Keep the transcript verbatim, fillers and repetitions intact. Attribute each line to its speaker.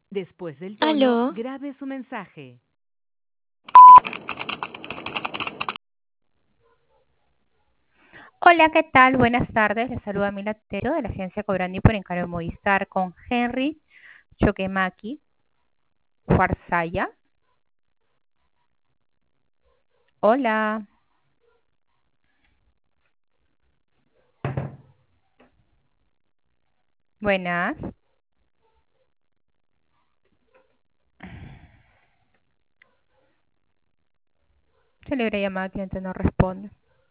Speaker 1: Después del tono,
Speaker 2: Aló.
Speaker 1: grabe su mensaje.
Speaker 3: Hola, ¿qué tal? Buenas tardes. Les saluda Mila Tero de la agencia Cobrandi por encargo de Movistar con Henry Chokemaki Farsaya. Hola. Buenas. Celebre llamada, cliente no responde.